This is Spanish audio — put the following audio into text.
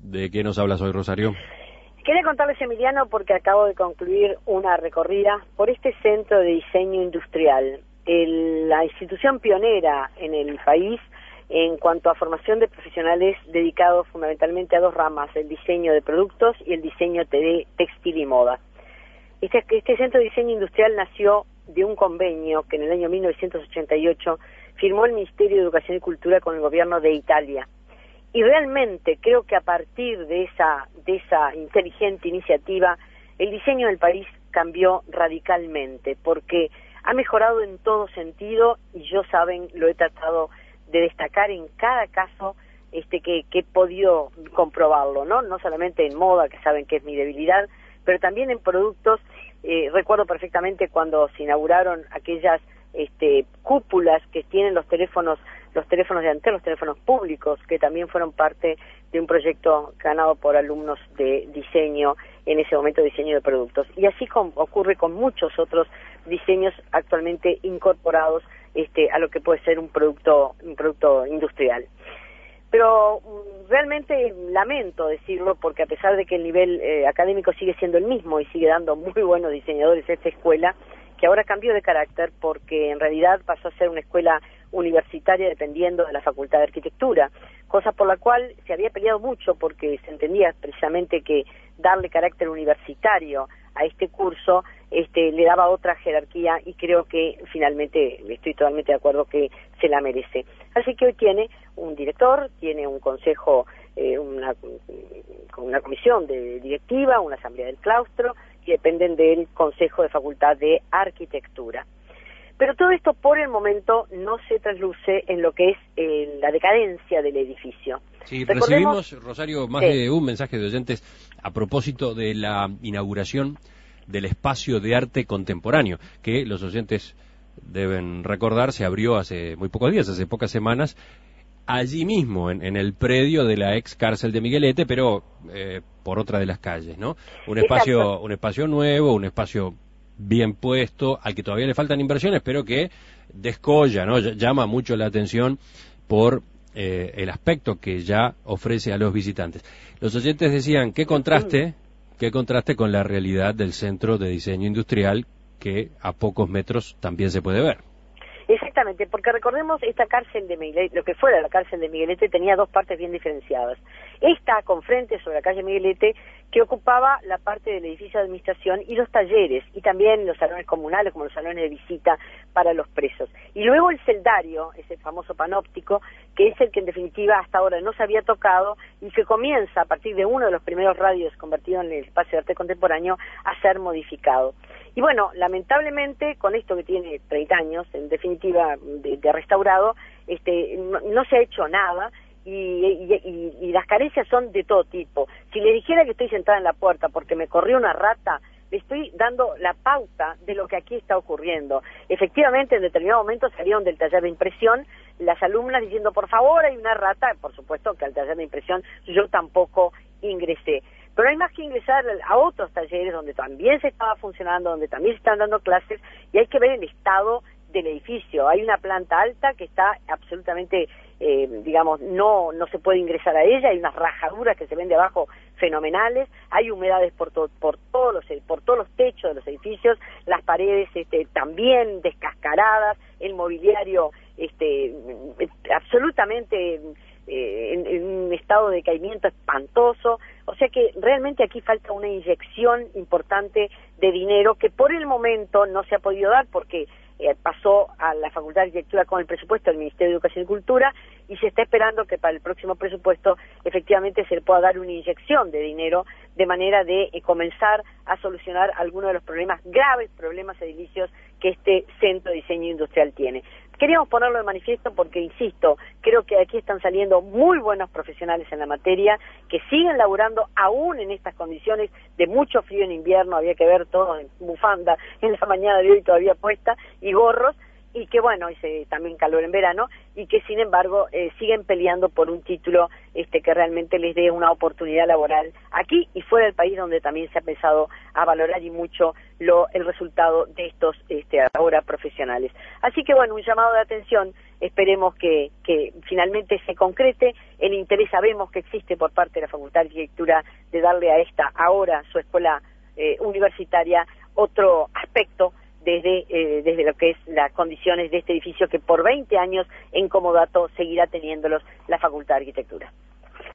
¿De qué nos hablas hoy, Rosario? Quería contarles, Emiliano, porque acabo de concluir una recorrida por este centro de diseño industrial, la institución pionera en el país en cuanto a formación de profesionales dedicados fundamentalmente a dos ramas, el diseño de productos y el diseño de textil y moda. Este centro de diseño industrial nació de un convenio que en el año 1988 firmó el Ministerio de Educación y Cultura con el gobierno de Italia. Y realmente creo que a partir de esa inteligente iniciativa, el diseño del país cambió radicalmente, porque ha mejorado en todo sentido, y yo, saben, lo he tratado de destacar en cada caso que he podido comprobarlo, no solamente en moda, que saben que es mi debilidad, pero también en productos. Recuerdo perfectamente cuando se inauguraron aquellas cúpulas que tienen los teléfonos de Antel, los teléfonos públicos, que también fueron parte de un proyecto ganado por alumnos de diseño, en ese momento diseño de productos. Y así ocurre con muchos otros diseños actualmente incorporados a lo que puede ser un producto industrial. Pero realmente lamento decirlo, porque a pesar de que el nivel académico sigue siendo el mismo y sigue dando muy buenos diseñadores a esta escuela, que ahora cambió de carácter porque en realidad pasó a ser una escuela universitaria dependiendo de la Facultad de Arquitectura, cosa por la cual se había peleado mucho, porque se entendía precisamente que darle carácter universitario a este curso le daba otra jerarquía, y creo que finalmente estoy totalmente de acuerdo que se la merece. Así que hoy tiene un director, tiene un consejo, una comisión de directiva, una asamblea del claustro, que dependen del Consejo de Facultad de Arquitectura. Pero todo esto por el momento no se trasluce en lo que es la decadencia del edificio. Sí, recibimos, Rosario, más de un mensaje de oyentes a propósito de la inauguración del espacio de arte contemporáneo, que los oyentes deben recordar, se abrió hace muy pocos días, hace pocas semanas, allí mismo, en el predio de la ex cárcel de Miguelete, pero por otra de las calles, ¿no? Un espacio nuevo, un espacio bien puesto, al que todavía le faltan inversiones, pero que descolla, ¿no? Llama mucho la atención por el aspecto que ya ofrece a los visitantes. Los oyentes decían, qué contraste con la realidad del Centro de Diseño Industrial, que a pocos metros también se puede ver. Exactamente, porque recordemos, esta cárcel de Miguelete, lo que fuera la cárcel de Miguelete, tenía dos partes bien diferenciadas. Esta con frente sobre la calle Miguelete, que ocupaba la parte del edificio de administración y los talleres, y también los salones comunales, como los salones de visita para los presos. Y luego el celdario, ese famoso panóptico, que es el que en definitiva hasta ahora no se había tocado, y que comienza a partir de uno de los primeros radios convertido en el espacio de arte contemporáneo a ser modificado. Y bueno, lamentablemente, con esto que tiene 30 años, en definitiva, de restaurado, no se ha hecho nada, y las carencias son de todo tipo. Si le dijera que estoy sentada en la puerta porque me corrió una rata, le estoy dando la pauta de lo que aquí está ocurriendo. Efectivamente, en determinado momento salieron del taller de impresión las alumnas diciendo, por favor, hay una rata. Por supuesto que al taller de impresión yo tampoco ingresé. Pero hay más que ingresar a otros talleres donde también se estaba funcionando, donde también se están dando clases, y hay que ver el estado del edificio. Hay una planta alta que está absolutamente, no se puede ingresar a ella, hay unas rajaduras que se ven de abajo fenomenales, hay humedades por todos los techos de los edificios, las paredes también descascaradas, el mobiliario absolutamente en un estado de decaimiento espantoso. O sea que realmente aquí falta una inyección importante de dinero que por el momento no se ha podido dar, porque pasó a la Facultad de Arquitectura con el presupuesto del Ministerio de Educación y Cultura, y se está esperando que para el próximo presupuesto efectivamente se le pueda dar una inyección de dinero, de manera de comenzar a solucionar algunos de los graves problemas edilicios que este centro de diseño industrial tiene. Queríamos ponerlo de manifiesto porque, insisto, creo que aquí están saliendo muy buenos profesionales en la materia, que siguen laburando aún en estas condiciones de mucho frío en invierno. Había que ver todos en bufanda en la mañana de hoy todavía puesta, y gorros, y que bueno, también calor en verano, y que sin embargo siguen peleando por un título que realmente les dé una oportunidad laboral aquí y fuera del país, donde también se ha empezado a valorar y mucho el resultado de estos ahora profesionales. Así que bueno, un llamado de atención, esperemos que finalmente se concrete. El interés sabemos que existe por parte de la Facultad de Arquitectura de darle a esta ahora su escuela universitaria otro aspecto desde lo que es las condiciones de este edificio que por 20 años en comodato seguirá teniéndolos la Facultad de Arquitectura.